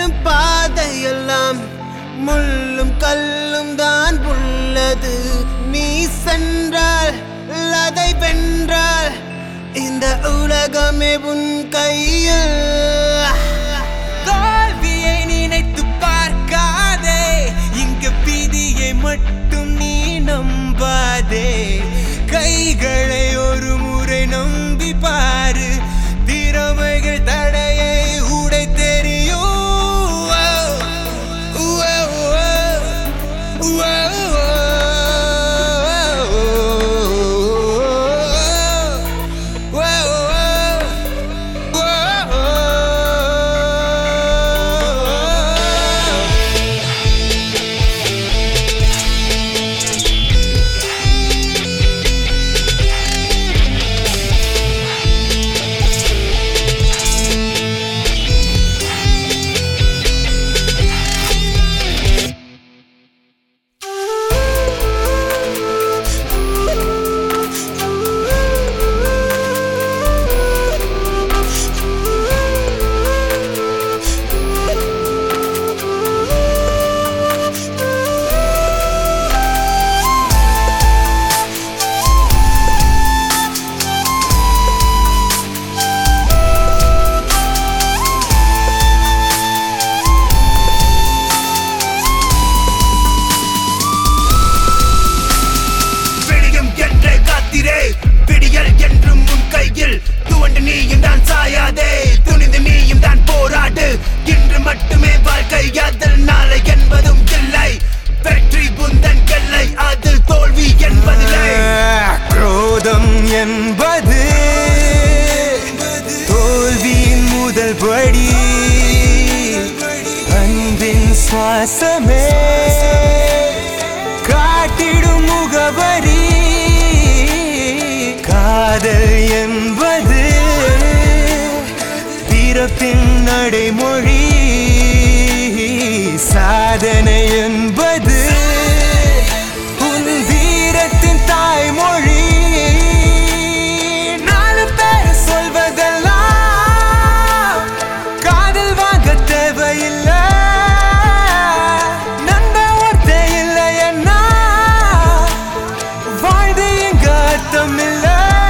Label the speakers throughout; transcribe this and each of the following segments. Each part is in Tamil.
Speaker 1: செல்லும் பாதையெல்லாம் முள்ளும் கல்லும் தான் உள்ளது. நீ சென்றால் அதை வென்றால் இந்த உலகமே உன் கையில். தோல்வியை நினைத்து பார்க்காதே, இங்கு விதியை மட்டும் நீ நம்பாதே. கைகளை ஒரு முறை நம்பி பாரு, திறமைகள் தடையை உடை தெரியும். விடியல் என்றும் உன் கையில், துவண்டு நீயும் தான் சாயாதே, துணிந்து நீயும் தான் போராடு. இன்று மட்டுமே வாழ்க்கை, அதில் நாளை என்பதும் இல்லை. வெற்றி புந்தன் எல்லை, அதில் தோல்வி என்பதில்லை.
Speaker 2: குரோதம் என்பது தோல்வியின் முதல் படி. அன்பின் சுவாசமே காட்டிடும் முகவரி. காதல் என்பது பிறப்பின் நடைமொழி. சாதனை என்பது உன் வீரத்தின் தாய்மொழி. நாலு பேர் சொல்வதெல்லாம் காதல் வாங்க தேவையில்லை. நண்ப ஒருத்தே இல்லை என்ன வாழ்ந்து எங்க அர்த்தம் இல்லை.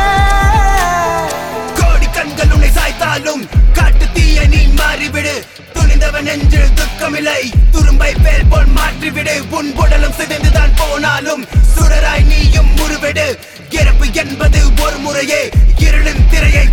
Speaker 1: காட்டு தீய நீ மாறிவிடு, துணிந்தவன் நெஞ்சில் துக்கமில்லை. துரும்பை பேர் போல் மாற்றிவிடு, உன் உடலும் சிதைந்துதான் போனாலும் சுடராய் நீயும் உருவிடு. இறப்பு என்பது ஒரு முறையே, இருளின் திரையை